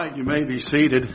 right, you may be seated.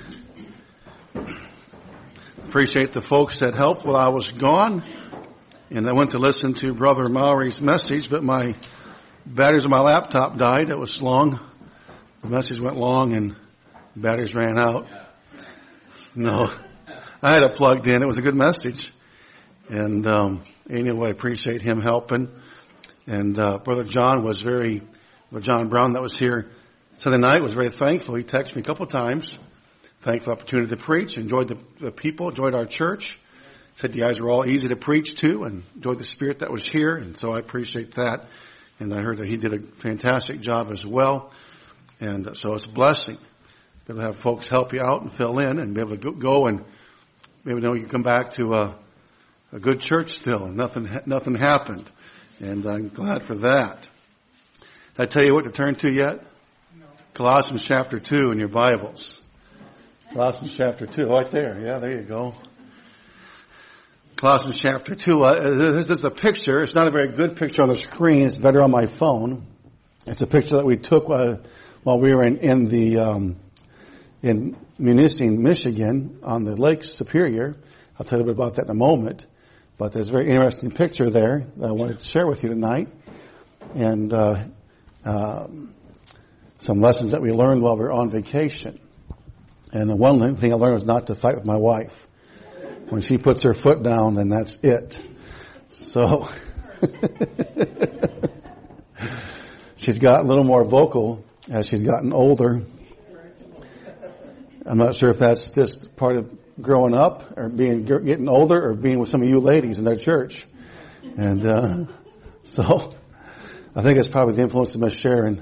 Appreciate the folks that helped while I was gone. And I went to listen to Brother Maury's message, but my batteries on my laptop died. It was long. The message went long and the batteries ran out. No, I had it plugged in. It was a good message. And anyway, I appreciate him helping. And Brother John Brown that was here Sunday night was very thankful. He texted me a couple of times. Thankful for the opportunity to preach. Enjoyed the people, enjoyed our church. Said you guys were all easy to preach to and enjoyed the spirit that was here. And so I appreciate that. And I heard that he did a fantastic job as well. And so it's a blessing. Be able to have folks help you out and fill in and be able to go and maybe you come back to a good church still. And nothing happened. And I'm glad for that. Did I tell you what to turn to yet? No. Colossians chapter 2 in your Bibles. Colossians chapter 2, right there. Yeah, there you go. Colossians chapter 2. This is a picture. It's not a very good picture on the screen. It's better on my phone. It's a picture that we took while we were in Munising, Michigan, on the Lake Superior. I'll tell you a bit about that in a moment. But there's a very interesting picture there that I wanted to share with you tonight. And some lessons that we learned while we were on vacation. And the one thing I learned was not to fight with my wife. When she puts her foot down, then that's it. So she's got a little more vocal as she's gotten older. I'm not sure if that's just part of growing up or getting older or being with some of you ladies in their church. And so I think it's probably the influence of Miss Sharon.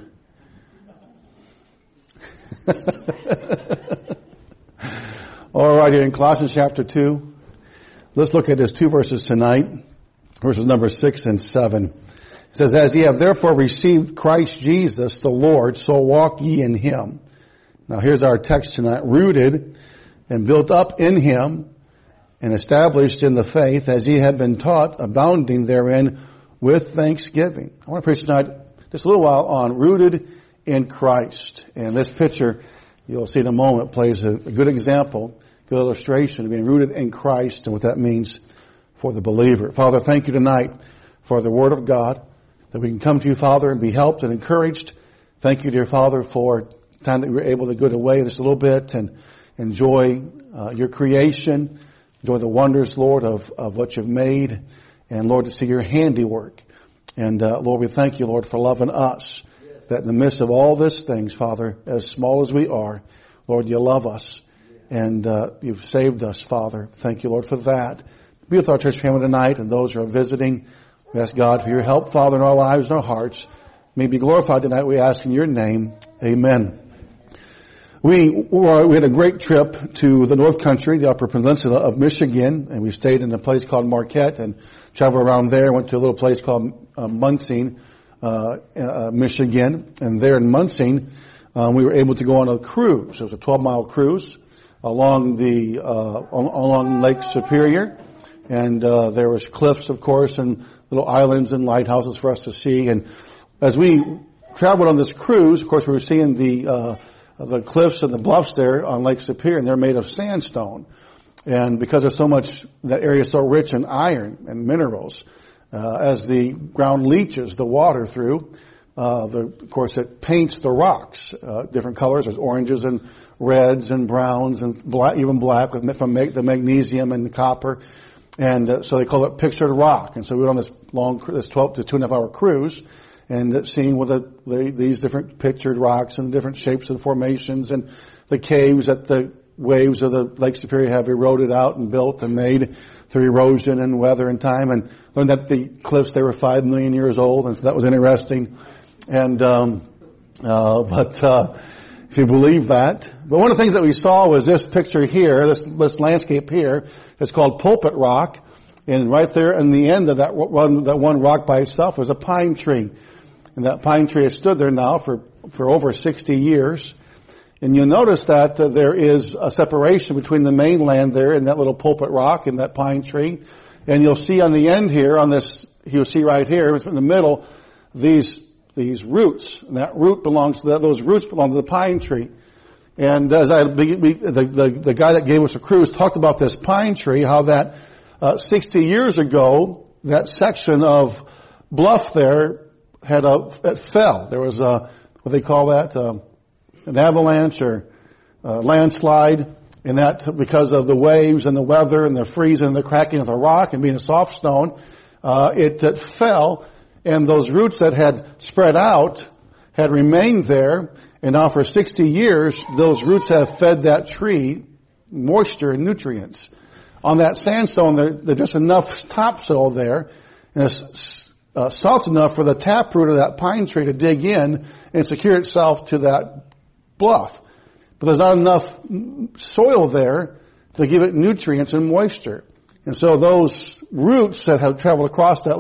All right, here in Colossians chapter 2, let's look at these two verses tonight, verses number 6 and 7. It says, "As ye have therefore received Christ Jesus the Lord, so walk ye in him." Now here's our text tonight. "Rooted and built up in him, and established in the faith, as ye have been taught, abounding therein with thanksgiving." I want to preach tonight just a little while on rooted in Christ. And this picture, you'll see in a moment, plays a good example, good illustration of being rooted in Christ and what that means for the believer. Father, thank you tonight for the Word of God, that we can come to you, Father, and be helped and encouraged. Thank you, dear Father, for the time that we were able to go away just a little bit and enjoy your creation, enjoy the wonders, Lord, of what you've made, and Lord, to see your handiwork. And Lord, we thank you, Lord, for loving us, that in the midst of all these things, Father, as small as we are, Lord, you love us, and you've saved us, Father. Thank you, Lord, for that. Be with our church family tonight and those who are visiting. We ask God for your help, Father, in our lives and our hearts. May you be glorified tonight, we ask in your name. Amen. We had a great trip to the North Country, the Upper Peninsula of Michigan, and we stayed in a place called Marquette and traveled around there. Went to a little place called Munsing, Michigan, and there in Munsing, we were able to go on a cruise. It was a 12-mile cruise along along Lake Superior, and there was cliffs, of course, and little islands and lighthouses for us to see. And as we traveled on this cruise, of course, we were seeing the cliffs and the bluffs there on Lake Superior, and they're made of sandstone. And because there's so much, that area is so rich in iron and minerals, as the ground leaches the water through, of course it paints the rocks, different colors. There's oranges and reds and browns and black, even black from the magnesium and the copper. And so they call it pictured rock. And so we were on this 12 to 2.5 hour cruise, and seeing with these different pictured rocks and different shapes and formations and the caves that the waves of the Lake Superior have eroded out and built and made through erosion and weather and time, and learned that the cliffs, they were 5 million years old, and so that was interesting. And if you believe that. But one of the things that we saw was this picture here, this landscape here. It's called Pulpit Rock, and right there in the end of that one rock by itself was a pine tree. And that pine tree has stood there now for over 60 years. And you'll notice that there is a separation between the mainland there and that little Pulpit Rock and that pine tree. And you'll see on the end here, you'll see right here, in the middle, these roots. And those roots belong to the pine tree. And as the guy that gave us a cruise talked about this pine tree, how that 60 years ago, that section of bluff there it fell. There was what they call that, an avalanche or landslide, and that because of the waves and the weather and the freezing and the cracking of the rock and being a soft stone, it fell, and those roots that had spread out had remained there. And now for 60 years, those roots have fed that tree moisture and nutrients. On that sandstone, there's just enough topsoil there, and it's soft enough for the taproot of that pine tree to dig in and secure itself to that bluff. But there's not enough soil there to give it nutrients and moisture. And so those roots that have traveled across that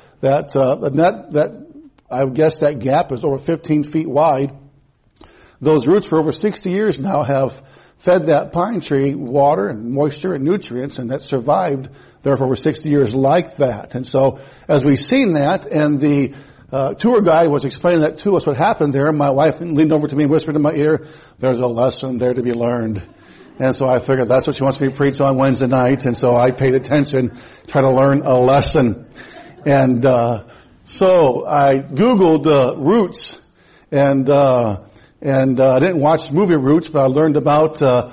I guess that gap is over 15 feet wide. Those roots for over 60 years now have fed that pine tree water and moisture and nutrients, and that survived there for over 60 years like that. And so as we've seen that, and the tour guide was explaining that to us, what happened there, my wife leaned over to me and whispered in my ear, "There's a lesson there to be learned." And so I figured that's what she wants me to preach on Wednesday night, and so I paid attention, try to learn a lesson. And so I Googled roots, and I didn't watch the movie Roots, but I learned about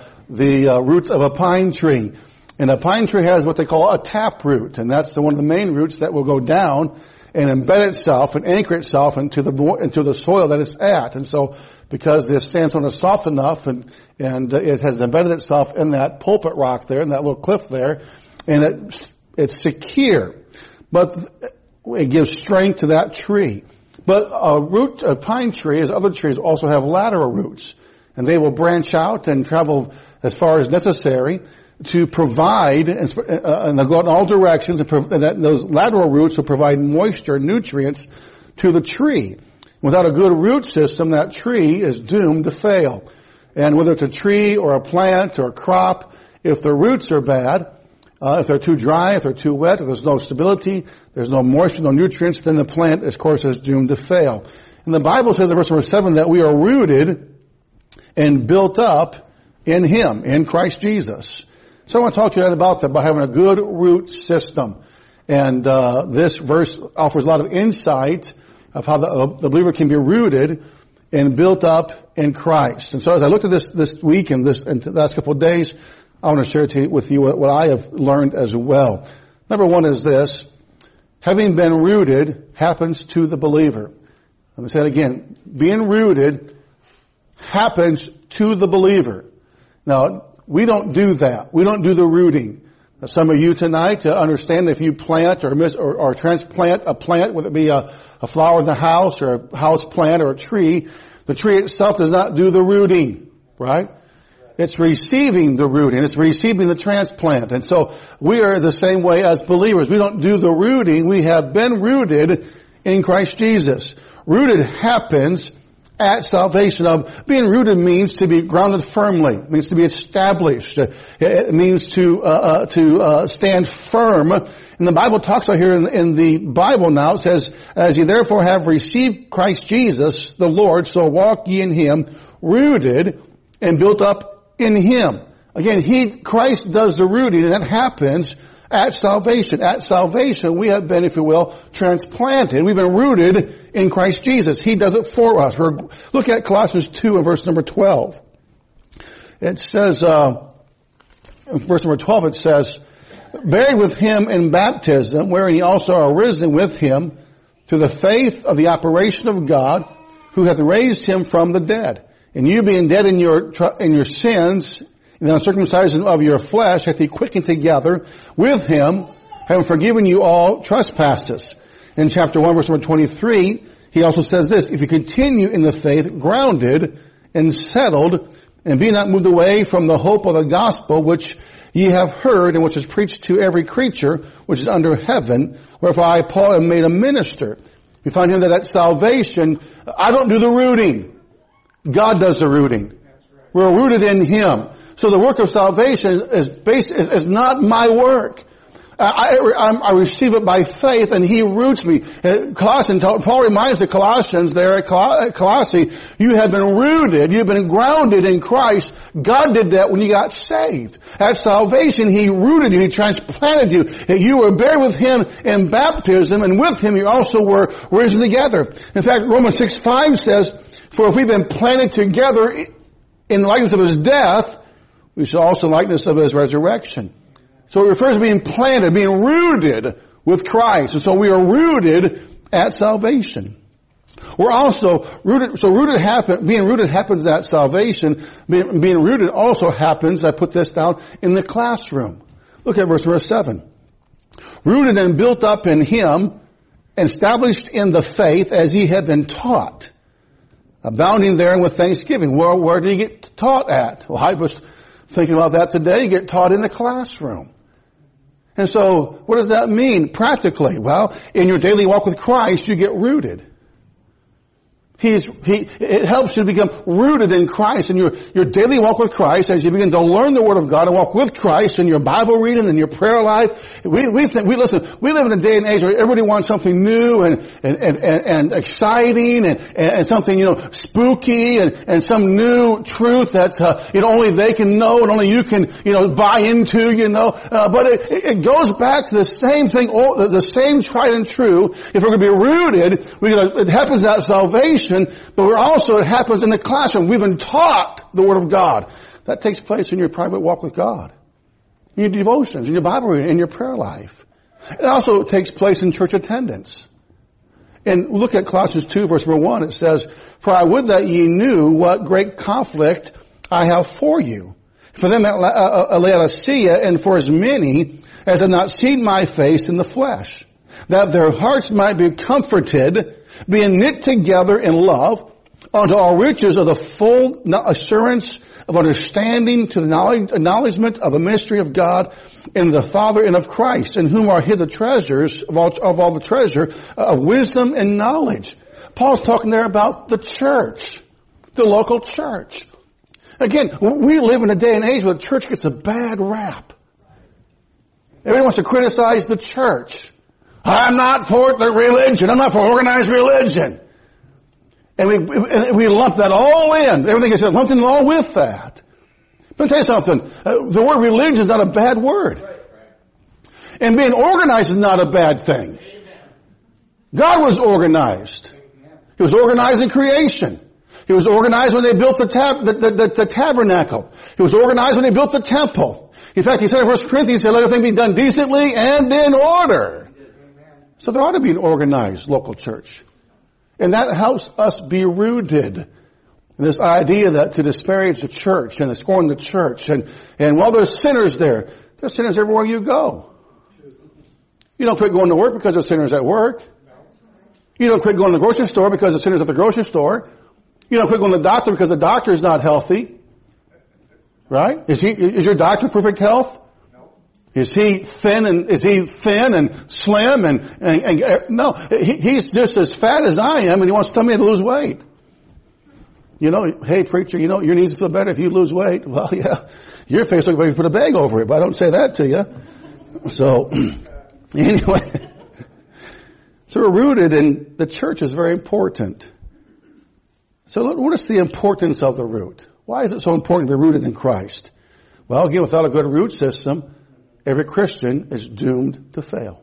the roots of a pine tree. And a pine tree has what they call a taproot, and that's one of the main roots that will go down and embed itself and anchor itself into the soil that it's at. And so, because this sandstone is soft enough and it has embedded itself in that pulpit rock there, in that little cliff there, and it's secure, but it gives strength to that tree. But a pine tree, as other trees, also have lateral roots, and they will branch out and travel as far as necessary to provide, and they'll go in all directions, and those lateral roots will provide moisture and nutrients to the tree. Without a good root system, that tree is doomed to fail. And whether it's a tree or a plant or a crop, if the roots are bad, if they're too dry, if they're too wet, if there's no stability, there's no moisture, no nutrients, then the plant, of course, is doomed to fail. And the Bible says in verse number 7 that we are rooted and built up in Him, in Christ Jesus. So I want to talk to you about that, about having a good root system. And this verse offers a lot of insight of how the believer can be rooted and built up in Christ. And so as I looked at this week and the last couple of days, I want to share with you what I have learned as well. Number one is this: having been rooted happens to the believer. Let me say it again. Being rooted happens to the believer. Now, we don't do that. We don't do the rooting. Now, some of you tonight understand if you plant or transplant a plant, whether it be a flower in the house or a house plant or a tree, the tree itself does not do the rooting, right? It's receiving the rooting. It's receiving the transplant. And so we are the same way as believers. We don't do the rooting. We have been rooted in Christ Jesus. Rooted happens at salvation. Being rooted means to be grounded firmly. It means to be established. It means to stand firm. And the Bible talks about here in the Bible now, it says, "As ye therefore have received Christ Jesus the Lord, so walk ye in Him, rooted and built up in Him." Again, Christ does the rooting, and that happens at salvation. At salvation, we have been, if you will, transplanted. We've been rooted in Christ Jesus. He does it for us. Look at Colossians 2 and verse number 12. It says, in verse number 12 it says, "Buried with Him in baptism, wherein ye also are risen with Him, to the faith of the operation of God, who hath raised Him from the dead. And you being dead in your sins, in the uncircumcision of your flesh, hath He quickened together with Him, having forgiven you all trespasses." In chapter 1, verse number 23, he also says this: "If you continue in the faith, grounded and settled, and be not moved away from the hope of the gospel, which ye have heard, and which is preached to every creature which is under heaven, wherefore I, Paul, am made a minister." You find here that at salvation, I don't do the rooting. God does the rooting. We're rooted in Him. So the work of salvation is not my work. I receive it by faith, and He roots me. Paul reminds the Colossians there at Colossae, you have been rooted, you've been grounded in Christ. God did that when you got saved. At salvation, He rooted you, He transplanted you. You were buried with Him in baptism, and with Him you also were risen together. In fact, Romans 6:5 says, for if we've been planted together in the likeness of His death, we shall also in the likeness of His resurrection. So it refers to being planted, being rooted with Christ. And so we are rooted at salvation. We're also rooted, so being rooted happens at salvation. Being rooted also happens, I put this down, in the classroom. Look at verse 7. Rooted and built up in Him, established in the faith as ye had been taught, abounding therein with thanksgiving. Well, where do you get taught at? Well, I was thinking about that today. You get taught in the classroom. And so, what does that mean practically? Well, in your daily walk with Christ, you get rooted. It helps you to become rooted in Christ in your daily walk with Christ as you begin to learn the Word of God and walk with Christ in your Bible reading and your prayer life. We live in a day and age where everybody wants something new and exciting and something, spooky and some new truth that's, only they can know and only you can, buy into, but it goes back to the same thing, the same tried and true. If we're going to be rooted, it happens at salvation. But it happens in the classroom. We've been taught the Word of God. That takes place in your private walk with God. In your devotions, in your Bible reading, in your prayer life. It also takes place in church attendance. And look at Colossians 2 verse 1. It says, for I would that ye knew what great conflict I have for you. For them at Laodicea and for as many as have not seen my face in the flesh. That their hearts might be comforted, being knit together in love, unto all riches of the full assurance of understanding to the acknowledgement of the mystery of God and the Father and of Christ, in whom are hid the treasures of all the treasure of wisdom and knowledge. Paul's talking there about the church, the local church. Again, we live in a day and age where the church gets a bad rap. Everybody wants to criticize the church. I'm not for the religion. I'm not for organized religion. And we lump that all in. Everything is lumped in all with that. But I'll tell you something. The word religion is not a bad word. And being organized is not a bad thing. God was organized. He was organized in creation. He was organized when they built the tabernacle. He was organized when they built the temple. In fact, he said in 1 Corinthians, he said, let everything be done decently and in order. So there ought to be an organized local church. And that helps us be rooted in this idea that to disparage the church and to scorn the church. And while there's sinners there's sinners everywhere you go. You don't quit going to work because there's sinners at work. You don't quit going to the grocery store because there's sinners at the grocery store. You don't quit going to the doctor because the doctor is not healthy. Right? Is your doctor perfect health? Is he thin and slim and no, he's just as fat as I am and he wants to tell me to lose weight. Hey preacher, your knees will feel better if you lose weight. Well, yeah, your face looks like you put a bag over it, but I don't say that to you. So, anyway. So we're rooted in the church is very important. So what is the importance of the root? Why is it so important to be rooted in Christ? Well, again, without a good root system, every Christian is doomed to fail.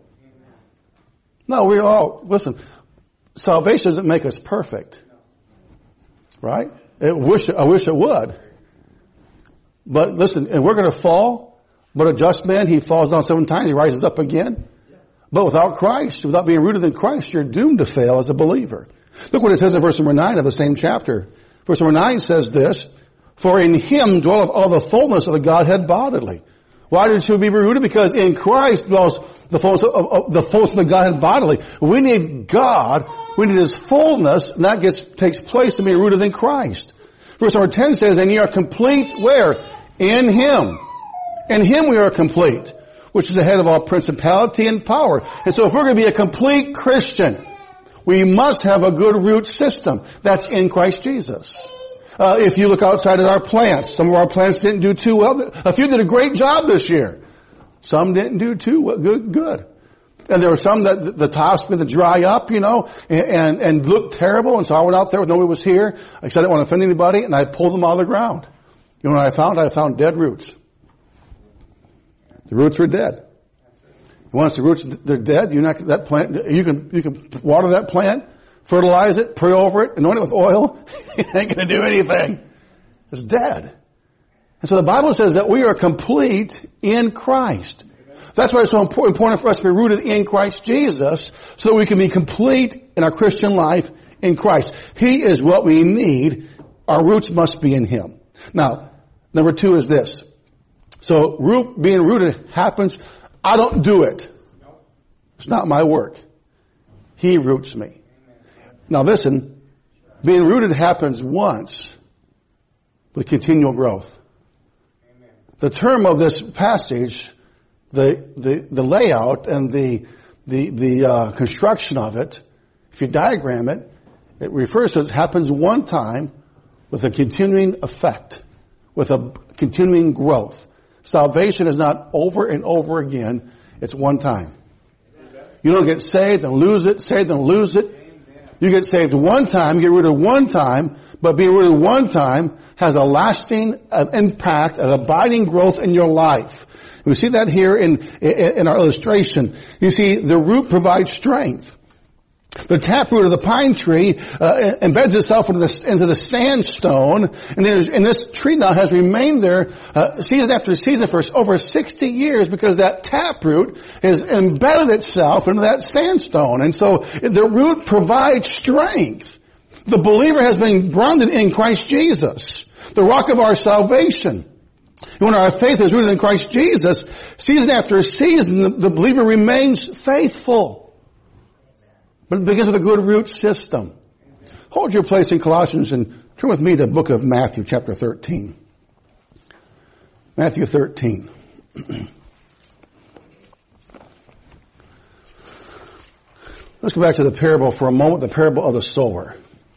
No, listen, salvation doesn't make us perfect. Right? I wish it would. But listen, and we're going to fall, but a just man, he falls down 7 times, he rises up again. But without Christ, without being rooted in Christ, you're doomed to fail as a believer. Look what it says in verse number 9 of the same chapter. Verse number 9 says this, for in Him dwelleth all the fullness of the Godhead bodily. Why should we be rooted? Because in Christ dwells the fullness of the Godhead bodily. We need God. We need His fullness, and that takes place to be rooted in Christ. Verse number 10 says, and ye are complete where? In Him. In Him we are complete, which is the head of all principality and power. And so if we're going to be a complete Christian, we must have a good root system. That's in Christ Jesus. If you look outside at our plants, some of our plants didn't do too well. A few did a great job this year. Some didn't do too good. And there were some that the tops began to dry up, and looked terrible. And so I went out there when nobody was here. I said I didn't want to offend anybody, and I pulled them out of the ground. You know what I found? I found dead roots. The roots were dead. Once the roots they're dead, that plant. You can water that plant, fertilize it, pray over it, anoint it with oil. It ain't going to do anything. It's dead. And so the Bible says that we are complete in Christ. That's why it's so important for us to be rooted in Christ Jesus so that we can be complete in our Christian life in Christ. He is what we need. Our roots must be in Him. Now, number 2 is this. So being rooted happens. I don't do it. It's not my work. He roots me. Now listen, being rooted happens once with continual growth. The term of this passage, the layout and the construction of it, if you diagram it, it refers to it happens one time with a continuing effect, with a continuing growth. Salvation is not over and over again. It's one time. You don't get saved and lose it, saved and lose it. You get saved one time, you get rooted one time, but being rooted one time has a lasting impact, an abiding growth in your life. We see that here in our illustration. You see, the root provides strength. The taproot of the pine tree embeds itself into the sandstone, and this tree now has remained there season after season for over 60 years because that taproot has embedded itself into that sandstone. And so the root provides strength. The believer has been grounded in Christ Jesus, the rock of our salvation. When our faith is rooted in Christ Jesus, season after season, the believer remains faithful. But it begins with a good root system. Hold your place in Colossians and turn with me to the book of Matthew, chapter 13. Matthew 13. Let's go back to the parable for a moment, the parable of the sower.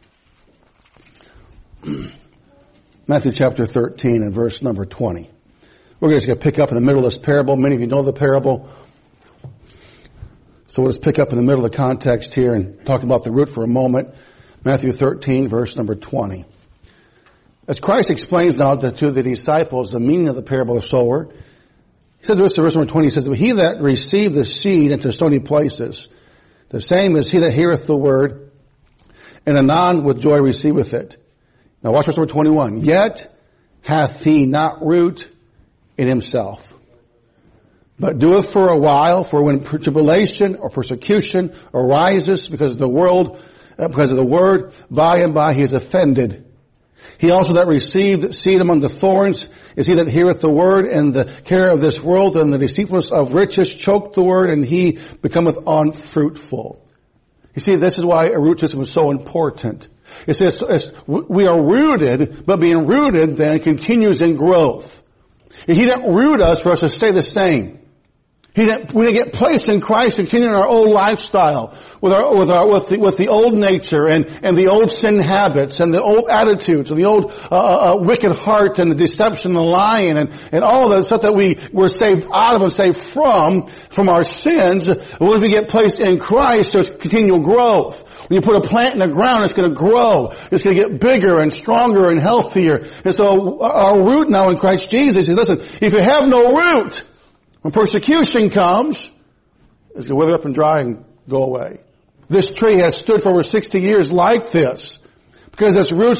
Matthew chapter 13 and verse number 20. We're just going to pick up in the middle of this parable. Many of you know the parable. So we'll just pick up in the middle of the context here and talk about the root for a moment. Matthew 13, verse number 20. As Christ explains now to the disciples the meaning of the parable of the sower, he says, verse number 20, he says, "He that received the seed into stony places, the same is he that heareth the word, and anon with joy receiveth it." Now watch verse number 21. "Yet hath he not root in himself, but doeth for a while, for when tribulation or persecution arises because of the word, by and by he is offended. He also that received seed among the thorns is he that heareth the word, and the care of this world and the deceitfulness of riches choke the word, and he becometh unfruitful." You see, this is why a root system is so important. It says we are rooted, but being rooted then continues in growth. He didn't root us for us to stay the same. We didn't get placed in Christ, continuing our old lifestyle with the old nature and the old sin habits and the old attitudes and the old wicked heart and the deception and the lying and all that stuff that we were saved out of and saved from our sins. When we get placed in Christ, there's continual growth. When you put a plant in the ground, it's going to grow. It's going to get bigger and stronger and healthier. And so our root now in Christ Jesus is, listen, if you have no root, when persecution comes, it's going to wither up and dry and go away. This tree has stood for over 60 years like this, because its roots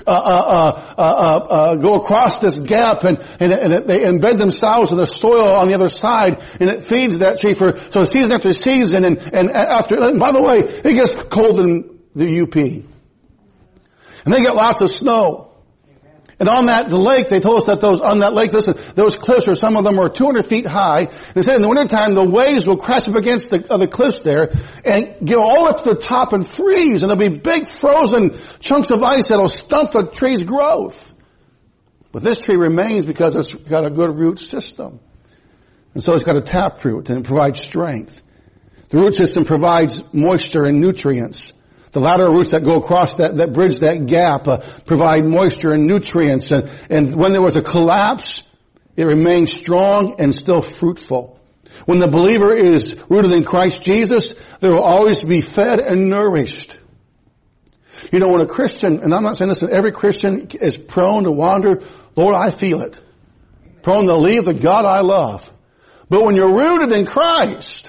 go across this gap and they embed themselves in the soil on the other side, and it feeds that tree so season after season. And by the way, it gets cold in the UP, and they get lots of snow. And on that lake, they told us that those cliffs, or some of them are 200 feet high. They said in the wintertime, the waves will crash up against the cliffs there and go all up to the top and freeze. And there'll be big frozen chunks of ice that'll stunt the tree's growth. But this tree remains because it's got a good root system. And so it's got a taproot, and it provides strength. The root system provides moisture and nutrients. The lateral roots that go across that bridge that gap provide moisture and nutrients. And when there was a collapse, it remained strong and still fruitful. When the believer is rooted in Christ Jesus, they will always be fed and nourished. You know, when a Christian, and I'm not saying this, every Christian is prone to wander. Lord, I feel it. Prone to leave the God I love. But when you're rooted in Christ,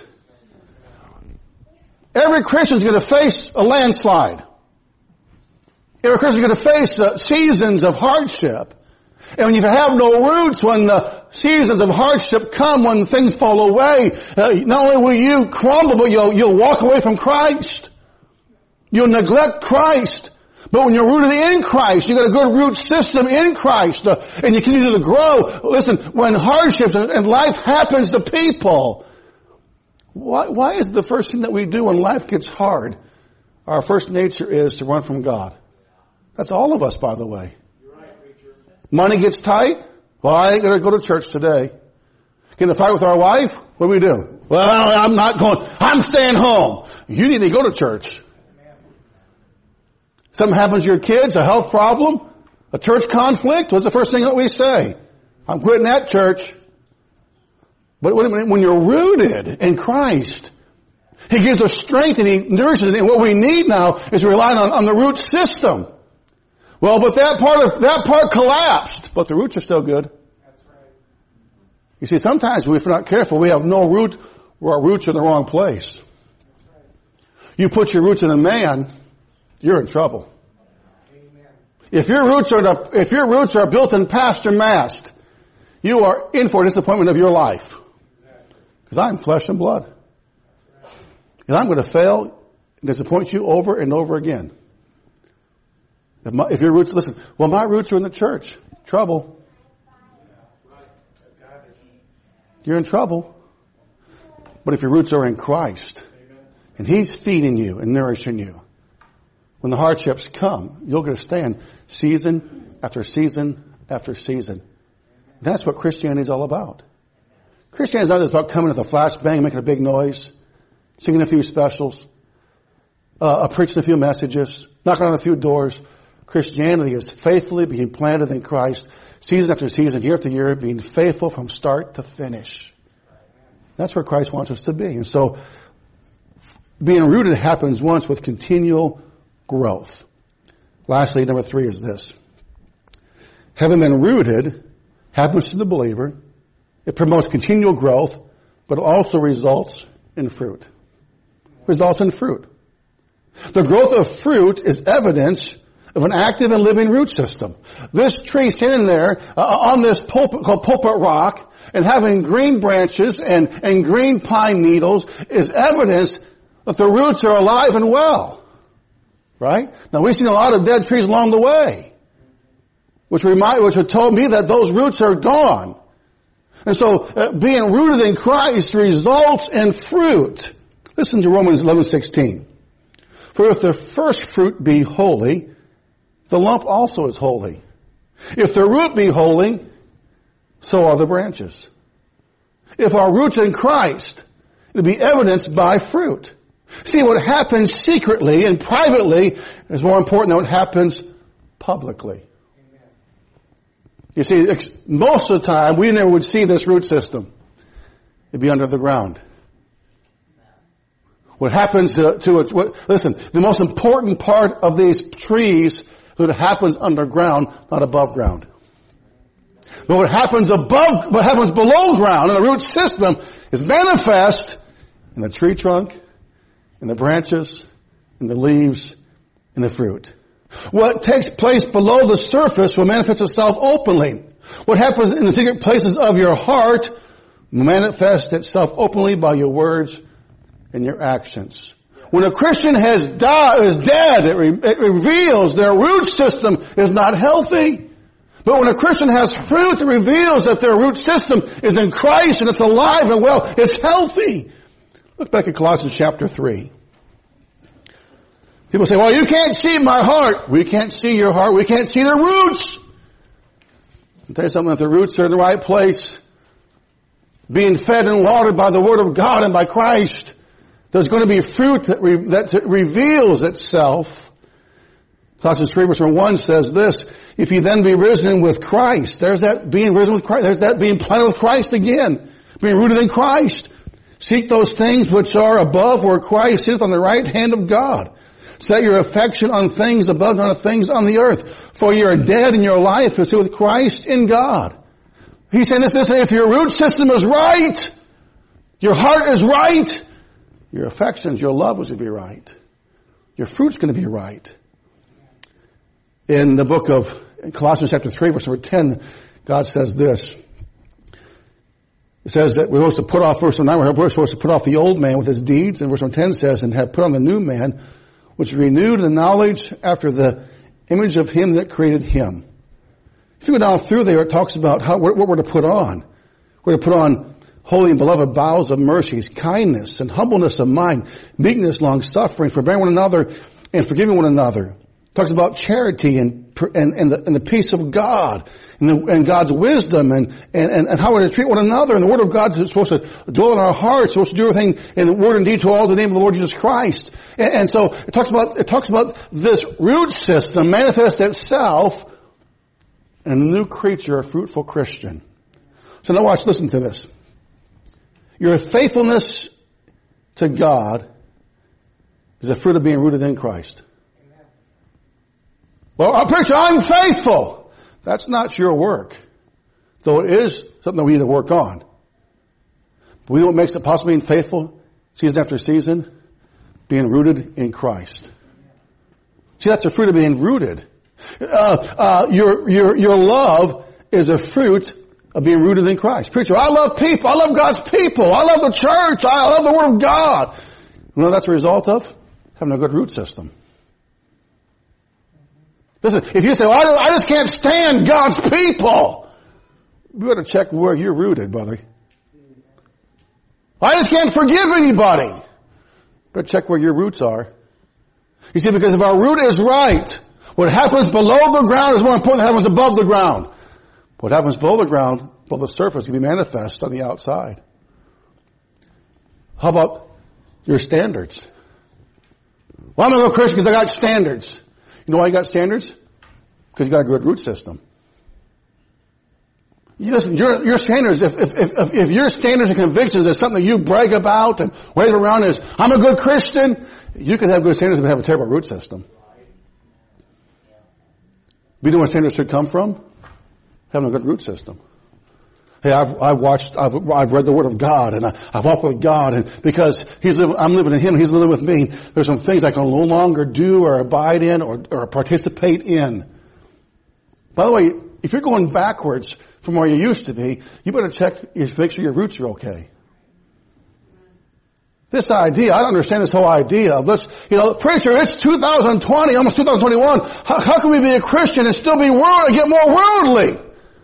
every Christian is going to face a landslide. Every Christian is going to face seasons of hardship. And when you have no roots, when the seasons of hardship come, when things fall away, not only will you crumble, but you'll walk away from Christ. You'll neglect Christ. But when you're rooted in Christ, you've got a good root system in Christ, and you continue to grow. Listen, when hardships and life happens to people, why is the first thing that we do when life gets hard? Our first nature is to run from God. That's all of us, by the way. Money gets tight. Well, I ain't going to go to church today. Get in a fight with our wife? What do we do? Well, I'm not going. I'm staying home. You need to go to church. Something happens to your kids, a health problem, a church conflict. What's the first thing that we say? I'm quitting that church. But when you're rooted in Christ, He gives us strength and He nourishes it. And what we need now is to rely on the root system. Well, but that part collapsed, but the roots are still good. That's right. You see, sometimes if we're not careful, we have no root, or our roots are in the wrong place. That's right. You put your roots in a man, you're in trouble. Amen. If your roots are built in Pastor Mast, you are in for a disappointment of your life. Because I'm flesh and blood. And I'm going to fail and disappoint you over and over again. If your roots, listen, well, my roots are in the church. Trouble. You're in trouble. But if your roots are in Christ, and He's feeding you and nourishing you, when the hardships come, you're going to stand season after season after season. That's what Christianity is all about. Christianity is not just about coming with a flashbang, making a big noise, singing a few specials, preaching a few messages, knocking on a few doors. Christianity is faithfully being planted in Christ, season after season, year after year, being faithful from start to finish. That's where Christ wants us to be. And so, being rooted happens once with continual growth. Lastly, number 3 is this. Having been rooted happens to the believer. It promotes continual growth, but also results in fruit. Results in fruit. The growth of fruit is evidence of an active and living root system. This tree standing there on this pulpit called Pulpit Rock and having green branches and green pine needles is evidence that the roots are alive and well. Right? Now we've seen a lot of dead trees along the way, which have told me that those roots are gone. And so being rooted in Christ results in fruit. Listen to Romans 11:16. For if the first fruit be holy, the lump also is holy. If the root be holy, so are the branches. If our roots in Christ, it will be evidenced by fruit. See, what happens secretly and privately is more important than what happens publicly. You see, most of the time, we never would see this root system. It'd be under the ground. What happens to it, listen, the most important part of these trees is what happens underground, not above ground. But what happens below ground in the root system is manifest in the tree trunk, in the branches, in the leaves, in the fruit. What takes place below the surface will manifest itself openly. What happens in the secret places of your heart will manifest itself openly by your words and your actions. When a Christian is dead, it reveals their root system is not healthy. But when a Christian has fruit, it reveals that their root system is in Christ and it's alive and well. It's healthy. Look back at Colossians chapter 3. People say, well, you can't see my heart. We can't see your heart. We can't see the roots. I'll tell you something, if the roots are in the right place, being fed and watered by the Word of God and by Christ, there's going to be fruit that reveals itself. Colossians 3 verse 1 says this, if you then be risen with Christ, there's that being risen with Christ, there's that being planted with Christ again, being rooted in Christ. Seek those things which are above, where Christ sitteth on the right hand of God. Set your affection on things above, not on things on the earth. For you are dead, and your life is with Christ in God. He's saying this, if your root system is right, your heart is right, your affections, your love is going to be right. Your fruit's going to be right. In the book of Colossians chapter 3, verse number 10, God says this. It says that we're supposed to put off, verse 9, we're supposed to put off the old man with his deeds. And verse 10 says, and have put on the new man, which is renewed in the knowledge after the image of him that created him. If you go down through there, it talks about what we're to put on. We're to put on holy and beloved bowels of mercies, kindness and humbleness of mind, meekness, long-suffering, forbearing one another and forgiving one another. It talks about charity and the peace of God and God's wisdom and how we're to treat one another. And the Word of God is supposed to dwell in our hearts, supposed to do everything in the word and deed to all the name of the Lord Jesus Christ. And so it talks about this root system manifests itself in a new creature, a fruitful Christian. So now watch, listen to this. Your faithfulness to God is a fruit of being rooted in Christ. Well, preacher, I'm faithful. That's not your work. Though it is something that we need to work on. But we know what makes it possible being faithful season after season? Being rooted in Christ. See, that's the fruit of being rooted. Your love is a fruit of being rooted in Christ. Preacher, I love people. I love God's people. I love the church. I love the Word of God. You know what that's a result of? Having a good root system. Listen, if you say, well, I just can't stand God's people, you better check where you're rooted, brother. I just can't forgive anybody. Better check where your roots are. You see, because if our root is right, what happens below the ground is more important than what happens above the ground. What happens below the ground, below the surface, can be manifest on the outside. How about your standards? Well, I'm going to go Christian because I got standards. You know why you got standards? Because you got a good root system. You listen, your standards, if your standards and convictions is something that you brag about and wave around as, I'm a good Christian, you can have good standards but have a terrible root system. You know where standards should come from? Having a good root system. Hey, I've read the Word of God and I walk with God, and because I'm living in Him, He's living with me, there's some things I can no longer do or abide in or participate in. By the way, if you're going backwards from where you used to be, you better make sure your roots are okay. This idea, I don't understand this whole idea of preacher, it's 2020, almost 2021. How can we be a Christian and still be get more worldly?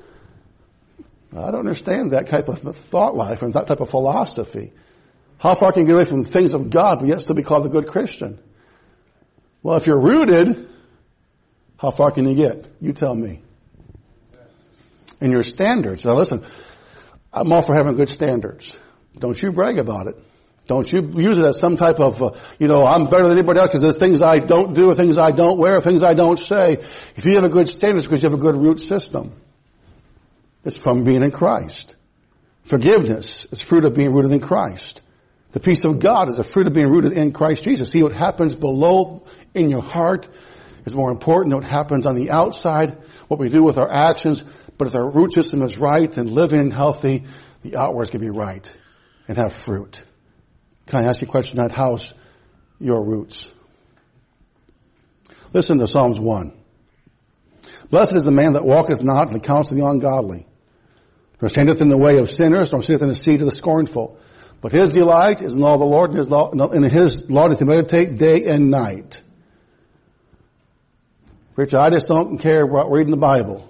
I don't understand that type of thought life and that type of philosophy. How far can you get away from the things of God but yet still be called a good Christian? Well, if you're rooted, how far can you get? You tell me. And your standards. Now listen, I'm all for having good standards. Don't you brag about it. Don't you use it as some type of, I'm better than anybody else because there's things I don't do, or things I don't wear, or things I don't say. If you have a good standard, it's because you have a good root system. It's from being in Christ. Forgiveness is fruit of being rooted in Christ. The peace of God is a fruit of being rooted in Christ Jesus. See, what happens below in your heart is more important than what happens on the outside, what we do with our actions. But if our root system is right and living and healthy, the outwards can be right and have fruit. Can I ask you a question tonight? How's your roots? Listen to Psalms 1. Blessed is the man that walketh not in the counsel of the ungodly, nor standeth in the way of sinners, nor sitteth in the seat of the scornful. But his delight is in all the Lord, and in his law doth he meditate day and night. Preacher, I just don't care about reading the Bible.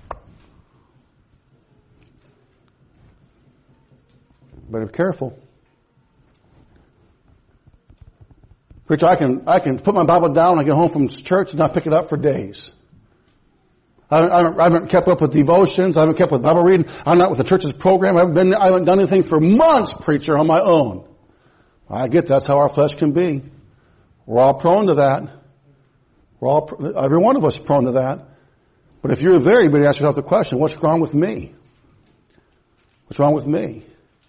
Better be careful. Preacher, I can put my Bible down, I get home from church and not pick it up for days. I haven't kept up with devotions. I haven't kept with Bible reading. I'm not with the church's program. I haven't done anything for months, preacher, on my own. I get that's how our flesh can be. We're all prone to that. Every one of us is prone to that. But if you're there, you better ask yourself the question, what's wrong with me? What's wrong with me?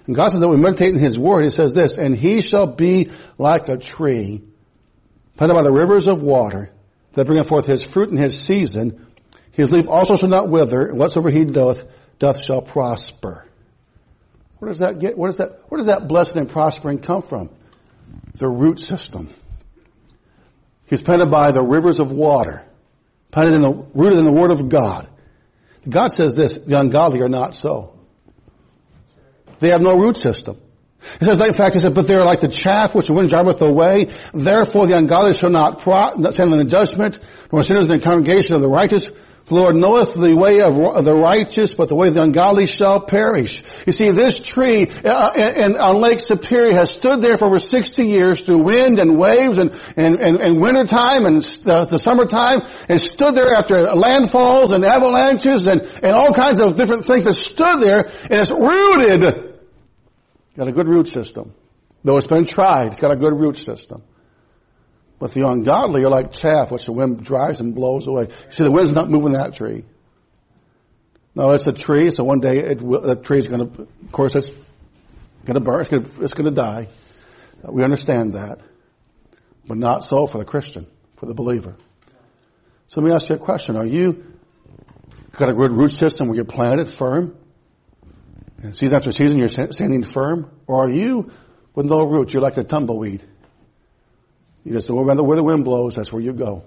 And God says that we meditate in His Word. He says this, and he shall be like a tree planted by the rivers of water that bringeth forth his fruit in his season. His leaf also shall not wither, and whatsoever he doth shall prosper. Where does that get? Where does that blessing and prospering come from? The root system. He's planted by the rivers of water, rooted in the Word of God. God says this, the ungodly are not so. They have no root system. He says, in fact, he said, but they are like the chaff which the wind driveth away. Therefore the ungodly shall not stand in the judgment, nor sinners in the congregation of the righteous. For the Lord knoweth the way of the righteous, but the way of the ungodly shall perish. You see, this tree on Lake Superior has stood there for over 60 years through wind and waves and winter time and the summertime. It stood there after landfalls and avalanches and all kinds of different things that stood there, and it's rooted. Got a good root system. Though it's been tried, it's got a good root system. But the ungodly are like chaff, which the wind drives and blows away. See, the wind's not moving that tree. No, it's a tree, so one day that tree's going to, of course, it's going to burn, it's going to die. We understand that. But not so for the Christian, for the believer. So let me ask you a question. Are you got a good root system where you're planted firm? And season after season you're standing firm? Or are you with no roots? You're like a tumbleweed. You just go where the wind blows, that's where you go.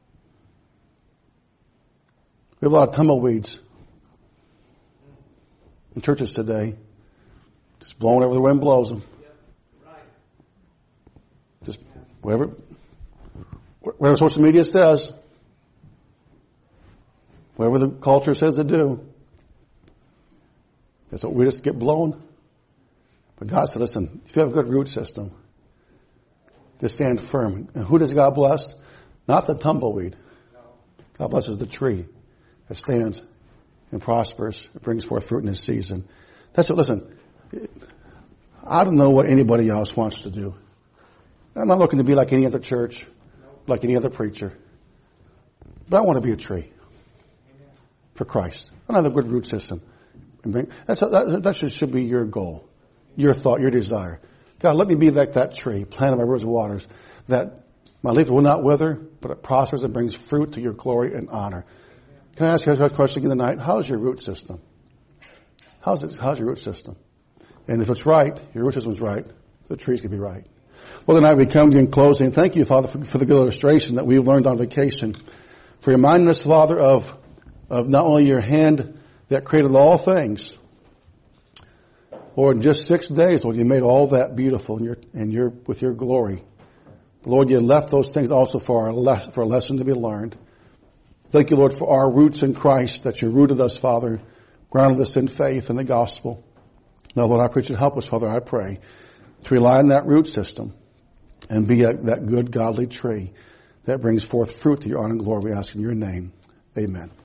We have a lot of tumbleweeds in churches today. Just blowing wherever the wind blows them. Just whatever social media says. Whatever the culture says to do. That's what we just get blown. But God said, listen, if you have a good root system, just stand firm. And who does God bless? Not the tumbleweed. God blesses the tree that stands and prospers. It brings forth fruit in His season. That's it. Listen, I don't know what anybody else wants to do. I'm not looking to be like any other church, like any other preacher. But I want to be a tree for Christ. I have a good root system. That should be your goal, your thought, your desire. God, let me be like that tree, planted by rivers of waters, that my leaf will not wither, but it prospers and brings fruit to your glory and honor. Can I ask you a question again tonight? How's your root system? How's your root system? And if it's right, your root system's right, the trees can be right. Well, tonight we come to you in closing. Thank you, Father, for the good illustration that we've learned on vacation. For reminding us, Father, of not only your hand that created all things. Lord, in just 6 days, Lord, you made all that beautiful with your glory. Lord, you left those things also for a lesson to be learned. Thank you, Lord, for our roots in Christ, that you rooted us, Father, grounded us in faith in the gospel. Now, Lord, I pray you help us, Father, I pray, to rely on that root system and be that good, godly tree that brings forth fruit to your honor and glory. We ask in your name. Amen.